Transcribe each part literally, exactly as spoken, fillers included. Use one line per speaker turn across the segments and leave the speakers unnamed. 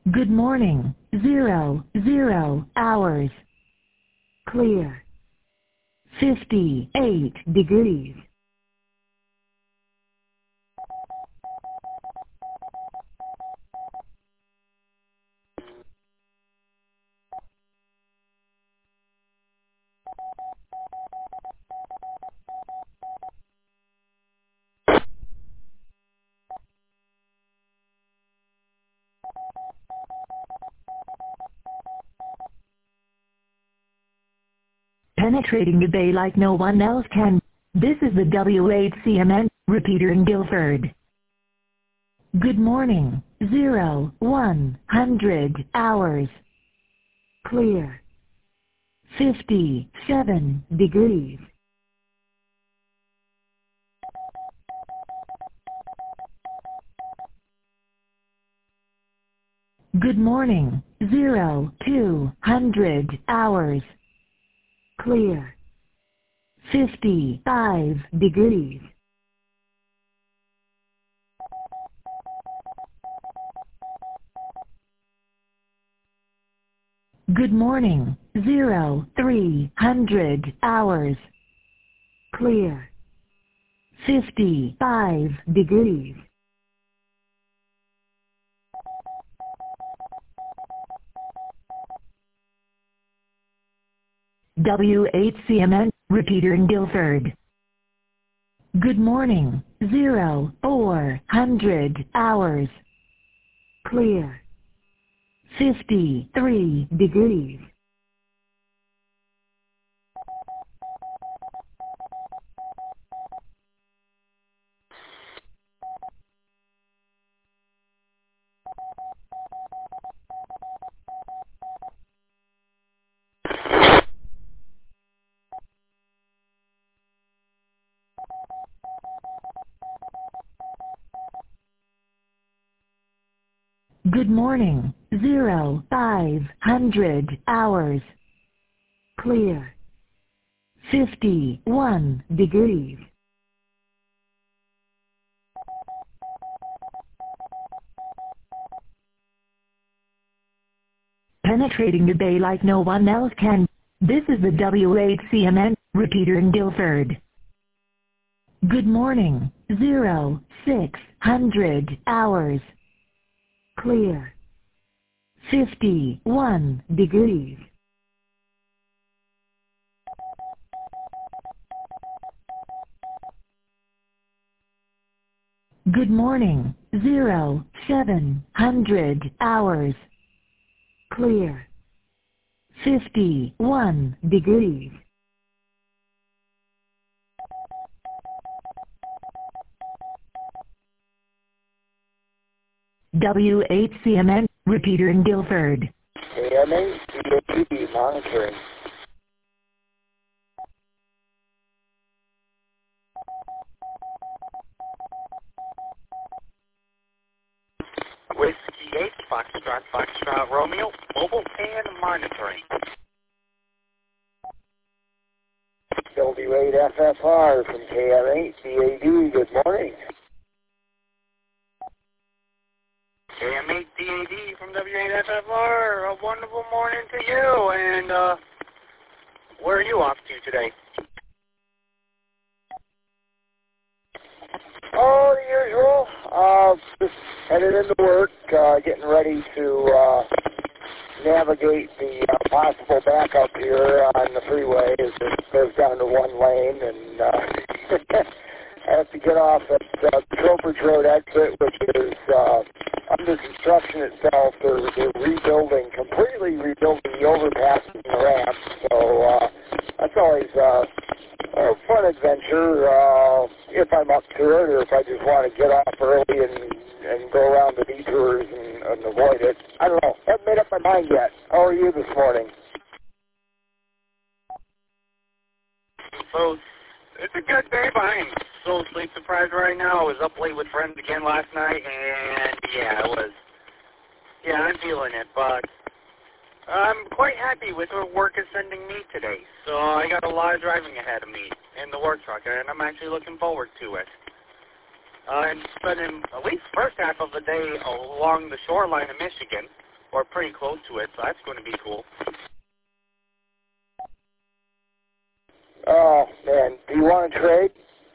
Good morning. Zero, zero hours. Clear. fifty-eight degrees. Penetrating the bay like no one else can. This is the W H C M N repeater in Guilford. Good morning. Zero, one hundred hours. Clear. fifty-seven degrees. Good morning. Zero, two hundred hours. Clear. fifty-five degrees. Good morning. Zero, three hundred hours. Clear. fifty-five degrees. W H C M N repeater in Guilford. Good morning. Zero, four hundred hours. Clear. fifty-three degrees. Good morning. Zero, five hundred hours. Clear. fifty-one degrees. Penetrating the bay like no one else can. This is the W H C M N repeater in Guilford. Good morning. Zero, six hundred hours. Clear. fifty-one degrees. Good morning. Zero, seven hundred hours. Clear. fifty-one degrees. W H C M N repeater in Guilford.
K M A D A D monitoring.
Whiskey eight, Foxtrot, Foxtrot, Romeo, mobile and monitoring.
W eight F F R from K M eight D A D, good morning.
K M eight D A D from W eight F F R, a wonderful morning to you, and uh, where are you off to today?
Oh, the usual. Uh, just headed into work, uh, getting ready to uh, navigate the uh, possible backup here on the freeway as it goes down to one lane, and uh, I have to get off at uh, Trowbridge Road exit, which is uh, under construction itself. They're, they're rebuilding, completely rebuilding the overpass and the ramp, so uh, that's always uh, a fun adventure uh, if I'm up to it, or if I just want to get off early and, and go around the detours and, and avoid it. I don't know. I haven't made up my mind yet. How are you this morning?
So, it's a good day, but I'm so sleep deprived right now. I was up late with friends again last night, and yeah, it was, yeah, I'm feeling it, but I'm quite happy with where work is sending me today. So I got a lot of driving ahead of me in the work truck, and I'm actually looking forward to it. Uh, I'm spending at least the first half of the day along the shoreline of Michigan, or pretty close to it, so that's going to be cool.
Oh, man, do you want to trade?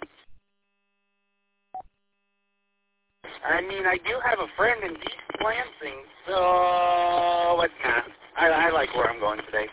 I mean, I do have a friend in East Lansing, so but nah, I, I like where I'm going today.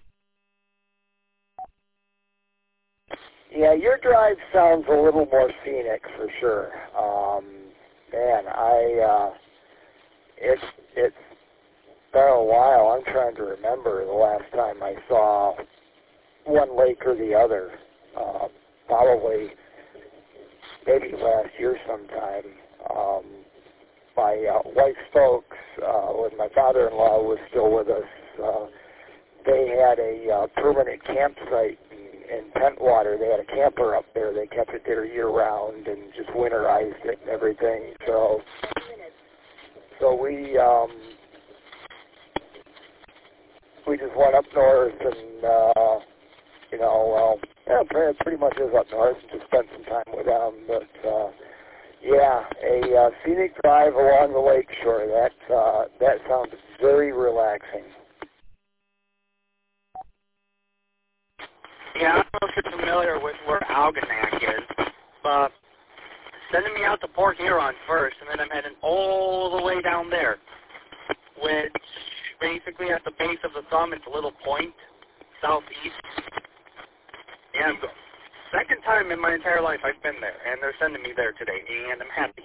Yeah, your drive sounds a little more scenic for sure. Um, man, I uh, it's it's been a while. I'm trying to remember the last time I saw one lake or the other. Uh, probably maybe last year sometime. Um, my uh, wife's folks, uh, when my father-in-law was still with us, uh, they had a uh, permanent campsite in, in Pentwater. They had a camper up there. They kept it there year-round and just winterized it and everything. So, so we um, we just went up north and, uh, you know, well, yeah, pretty pretty much is up north and just spent some time with them. But uh, yeah, a uh, scenic drive along the lake shore. That uh, that sounds very relaxing.
Yeah, I don't know if you're familiar with where Algonac is, but sending me out to Port Huron first, and then I'm heading all the way down there, which basically at the base of the thumb, it's a little point, southeast. Yeah, I'm going. Second time in my entire life I've been there, and they're sending me there today, and I'm happy.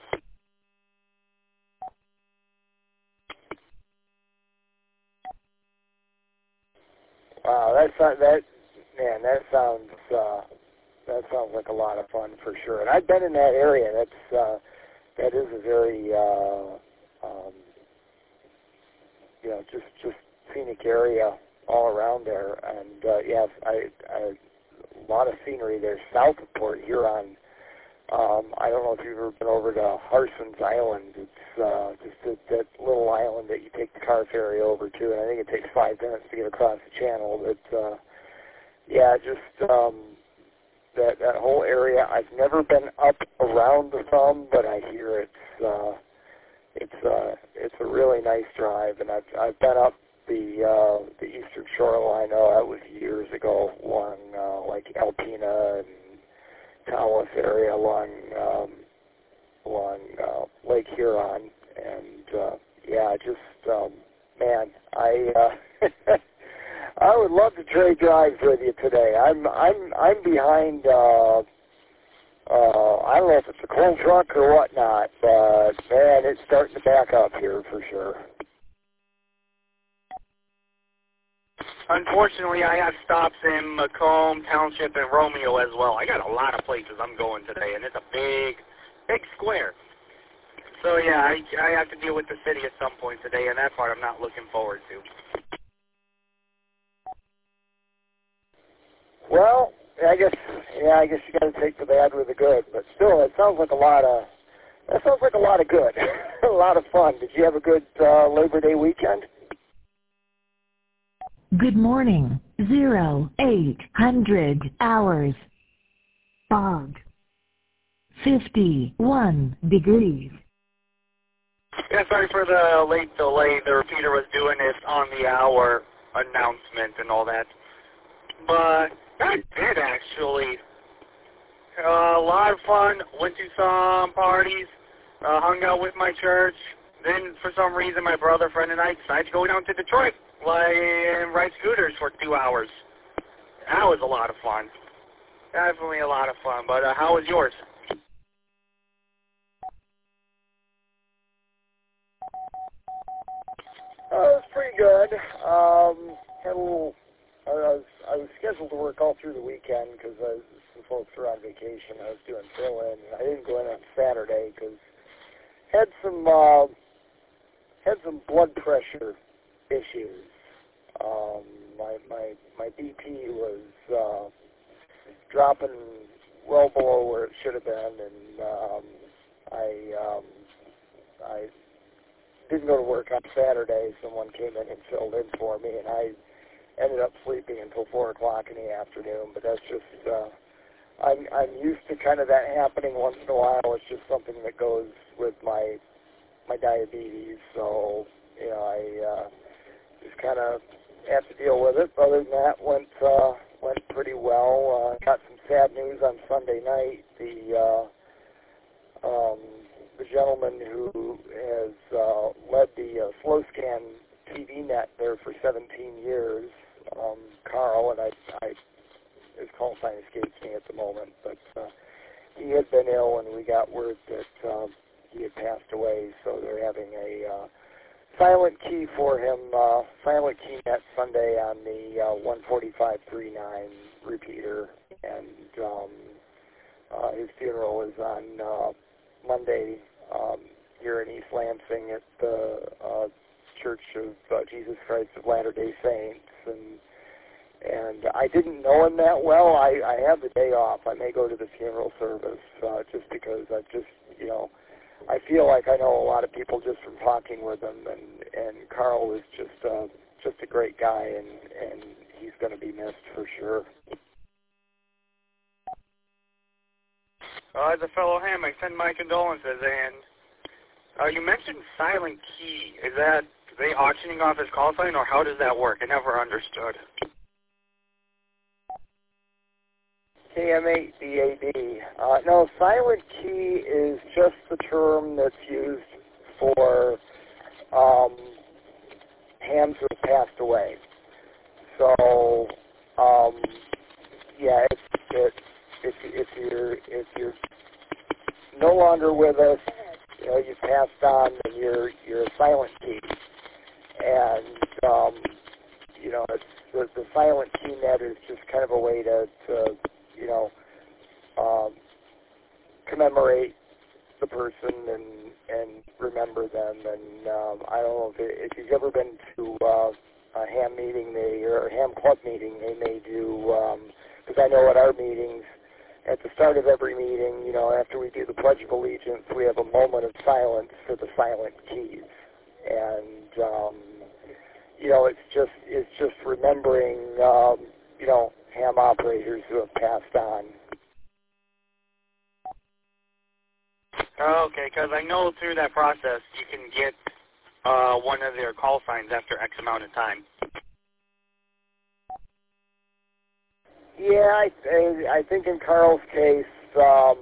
Wow, that's not, that man. That sounds uh, that sounds like a lot of fun for sure. And I've been in that area. That's uh, that is a very uh, um, you know just just scenic area all around there. And uh, yeah, I, I a lot of scenery there south of Port Huron. Um, I don't know if you've ever been over to Harson's Island. It's uh, just a, that little island that you take the car ferry over to, and I think it takes five minutes to get across the channel. But uh, yeah, just um, that that whole area. I've never been up around the thumb, but I hear it's uh, it's uh, it's a really nice drive, and I've I've been up the uh, the eastern shoreline. Oh, that was years ago, along uh, like Alpena and Tawas area, along um, along uh, Lake Huron, and uh, yeah, just um, man, I uh, I would love to trade drives with you today. I'm I'm I'm behind. Uh, uh, I don't know if it's a cold truck or whatnot, but man, it's starting to back up here for sure.
Unfortunately, I have stops in Macomb Township and Romeo as well. I got a lot of places I'm going today, and it's a big, big square. So yeah, I, I have to deal with the city at some point today, and that part I'm not looking forward to.
Well, I guess yeah, I guess you got to take the bad with the good, but still, it sounds like a lot of that sounds like a lot of good, a lot of fun. Did you have a good uh, Labor Day weekend?
Good morning. Zero, eight hundred hours. Fog. fifty-one degrees.
Yeah, sorry for the late delay. The repeater was doing this on the hour announcement and all that. But I did actually. Uh, a lot of fun. Went to some parties. Uh, hung out with my church. Then, for some reason, my brother, friend, and I decided to go down to Detroit, like, and ride scooters for two hours. That was a lot of fun. Definitely a lot of fun. But uh, how was yours?
Uh, it was pretty good. Um, had a little. I was I was scheduled to work all through the weekend because some folks were on vacation. I was doing fill-in. I didn't go in on Saturday because had some uh, had some blood pressure issues. Um, my my my B P was uh, dropping well below where it should have been, and um, I um, I didn't go to work on Saturday. Someone came in and filled in for me, and I ended up sleeping until four o'clock in the afternoon. But that's just uh, I'm I'm used to kind of that happening once in a while. It's just something that goes with my my diabetes. So you know, I to have to deal with it. But other than that, went uh, went pretty well. Uh, got some sad news on Sunday night. The uh, um, the gentleman who has uh, led the uh, Slow Scan T V net there for seventeen years, um, Carl, and I, I his call sign escapes me at the moment, but uh, he had been ill, and we got word that um, he had passed away. So they're having a uh, silent key for him, uh, silent key net Sunday on the uh, one forty-five thirty-nine repeater, and um, uh, his funeral is on uh, Monday um, here in East Lansing at the uh, Church of uh, Jesus Christ of Latter-day Saints, and and I didn't know him that well. I, I have the day off. I may go to the funeral service uh, just because I just, you know, I feel like I know a lot of people just from talking with him, and, and Carl is just uh, just a great guy, and, and he's going to be missed for sure.
Uh, as a fellow ham, I send my condolences, and uh, you mentioned silent key. Is that, are they auctioning off his call sign, or how does that work? I never understood.
K M eight D A D. Uh, no, silent key is just the term that's used for um, hams who have passed away. So, um, yeah, it's, it's, if, if you're if you're no longer with us, you know, you've passed on, and you're you're a silent key, and um, you know, it's the, the silent key net is just kind of a way to, to you know, um, commemorate the person and and remember them. And um, I don't know if, it, if you've ever been to uh, a ham meeting, they or a ham club meeting, they may do, because um, I know at our meetings, at the start of every meeting, you know, after we do the Pledge of Allegiance, we have a moment of silence for the silent keys. And, um, you know, it's just it's just remembering, um, you know, ham operators who have passed on.
Oh, okay, because I know through that process you can get uh, one of their call signs after X amount of time.
Yeah, I, I think in Carl's case, um,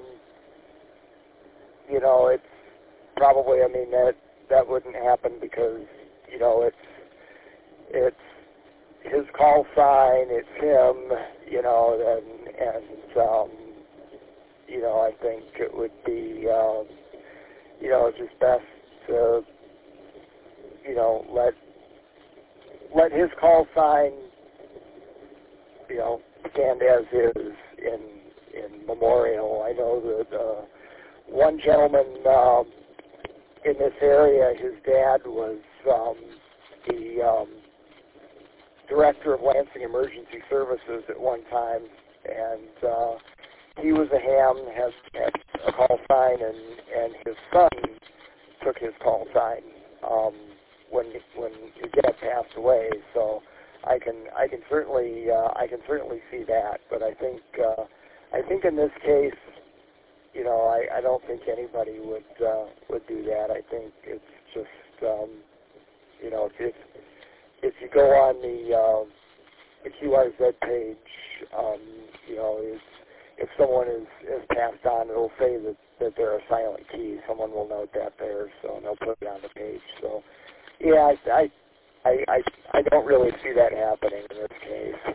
you know, it's probably, I mean, that that wouldn't happen because, you know, it's it's his call sign, it's him, you know, and, and um, you know, I think it would be, um, you know, just best to, you know, let let his call sign, you know, stand as is in in memorial. I know that uh, one gentleman um, in this area, his dad was um, the um, director of Lansing Emergency Services at one time, and uh, he was a ham, has had a call sign, and, and his son took his call sign um, when when his dad passed away. So I can I can certainly uh, I can certainly see that, but I think uh, I think in this case, you know, I, I don't think anybody would uh, would do that. I think it's just um, you know, if if you go on the uh, the Q R Z page, um, you know, if if someone is, is passed on, it'll say that, that they're a silent key. Someone will note that there, so and they'll put it on the page. So, yeah, I I I I don't really see that happening in this case.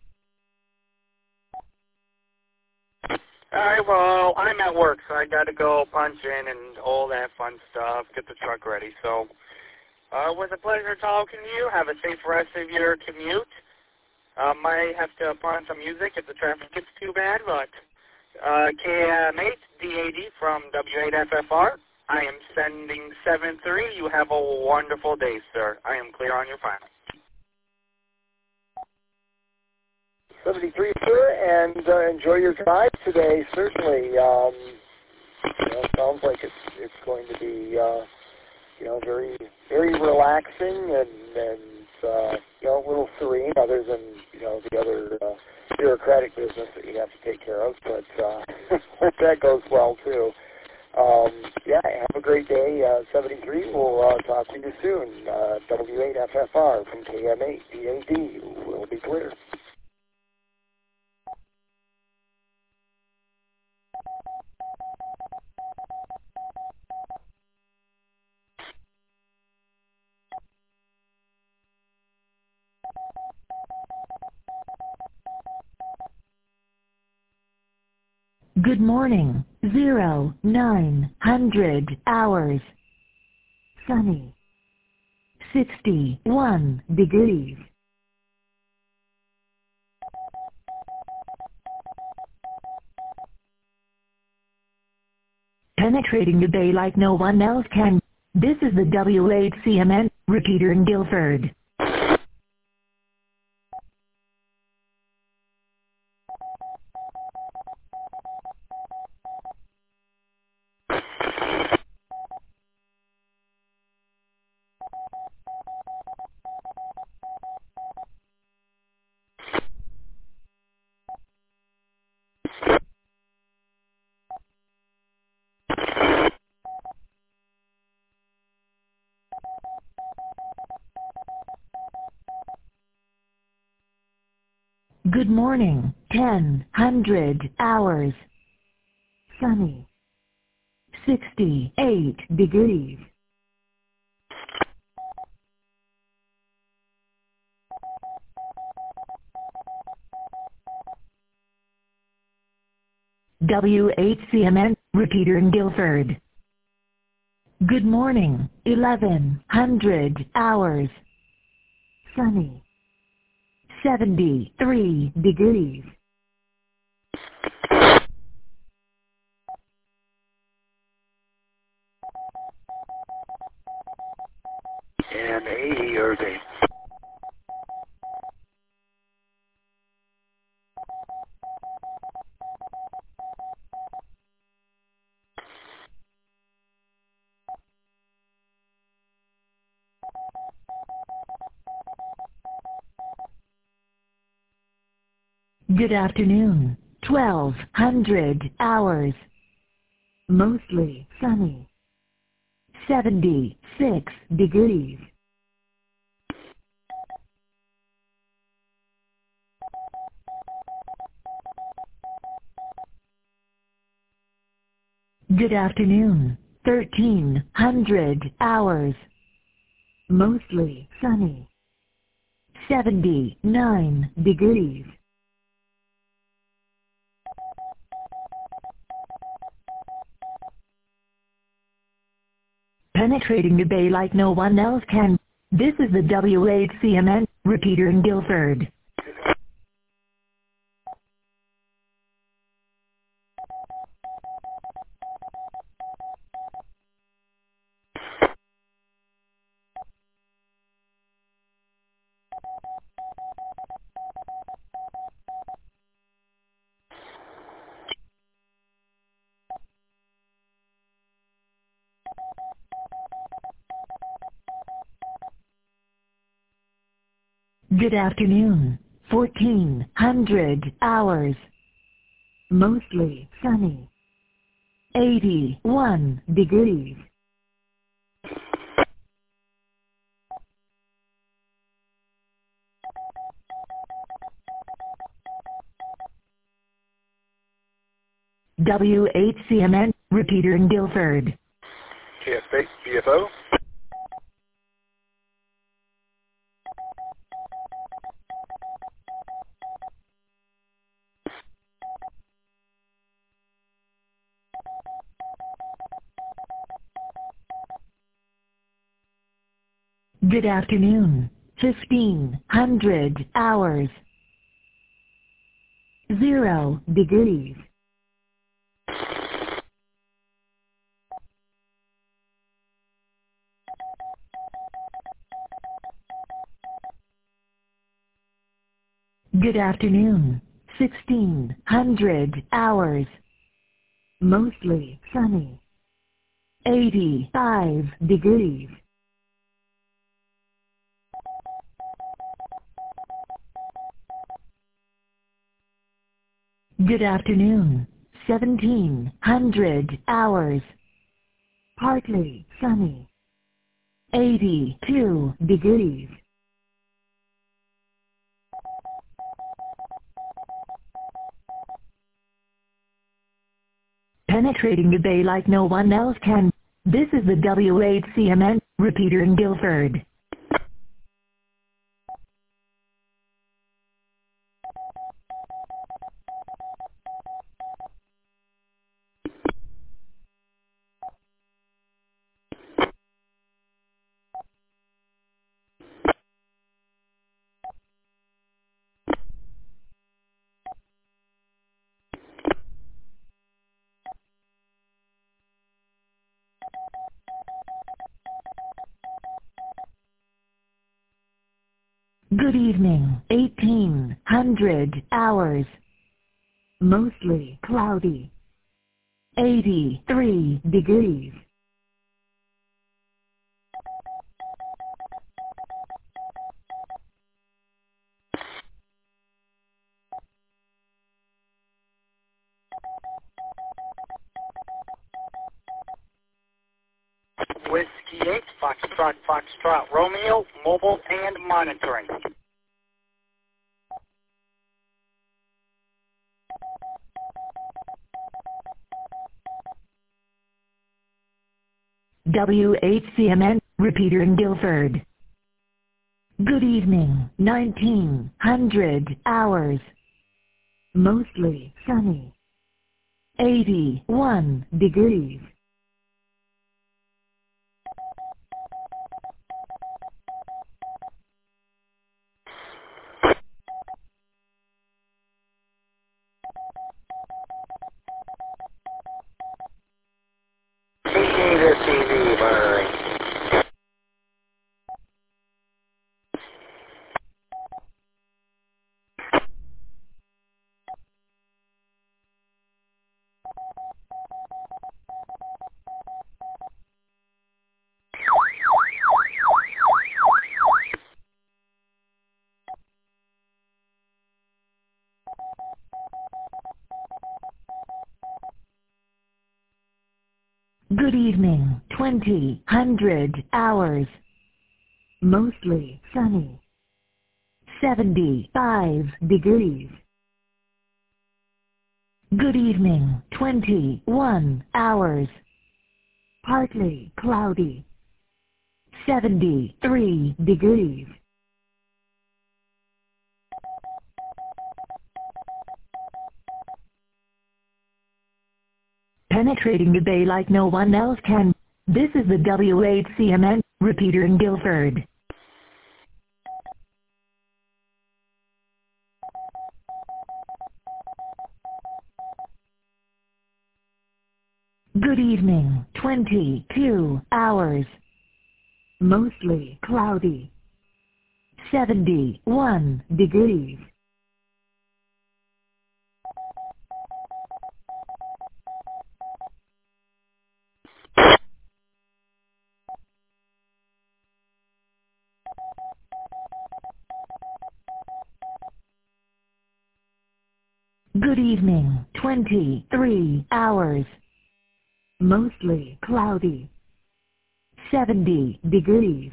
All right, well, I'm at work, so I got to go punch in and all that fun stuff, get the truck ready. So uh, it was a pleasure talking to you. Have a safe rest of your commute. Uh, might have to put on some music if the traffic gets too bad, but uh, K M eight D A D from W eight F F R. I am sending seven three. You have a wonderful day, sir. I am clear on your final.
seventy-three, sir, and uh, enjoy your drive today. Certainly, um, you know, it sounds like it's it's going to be uh, you know very very relaxing and and uh, you know a little serene, other than you know the other uh, bureaucratic business that you have to take care of. But uh, hope that goes well too. Um, yeah, have a great day. Uh, seventy-three, we'll uh, talk to you soon. Uh, W eight F F R from K M eight D A D will be clear.
Good morning, zero, nine hundred hours. Sunny. sixty-one degrees. Penetrating the bay like no one else can. This is the W eight C M N, repeater in Guilford. Good morning, ten hundred hours. Sunny. sixty-eight degrees. W eight C M N, repeater in Guilford. Good morning, eleven hundred hours. Sunny. seventy-three degrees.
And eighty or the
Good afternoon, twelve hundred hours. Mostly sunny. seventy-six degrees. Good afternoon, thirteen hundred hours. Mostly sunny. seventy-nine degrees. Penetrating the bay like no one else can. This is the W eight C M N, repeater in Guilford. Good afternoon, fourteen hundred hours. Mostly sunny. eighty-one degrees. W eight C M N, repeater in Guilford.
K F eight B F O.
Good afternoon, fifteen hundred hours. Zero degrees. Good afternoon, sixteen hundred hours. Mostly sunny. eighty-five degrees. Good afternoon, seventeen hundred hours. partly sunny, eighty-two degrees. Penetrating the bay like no one else can. This is the W eight C M N repeater in Guilford. Good evening, eighteen hundred hours. Mostly cloudy, eighty-three degrees.
Whiskey eight, Foxtrot, Foxtrot, Romeo, mobile and monitoring.
W eight C M N repeater in Guilford. Good evening, nineteen hundred hours. Mostly sunny, eighty-one degrees.
Mediator T V monitoring.
Good evening, twenty hundred hours. Mostly sunny, seventy-five degrees. Good evening, twenty-one hours. Partly cloudy, seventy-three degrees. Penetrating the bay like no one else can. This is the W eight C M N repeater in Guilford. Good evening, twenty-two hours. Mostly cloudy, seventy-one degrees. Good evening, twenty-three hours. Mostly cloudy, seventy degrees.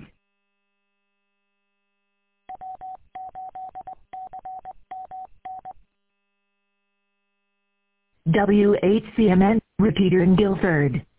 W eight C M N repeater in Guilford.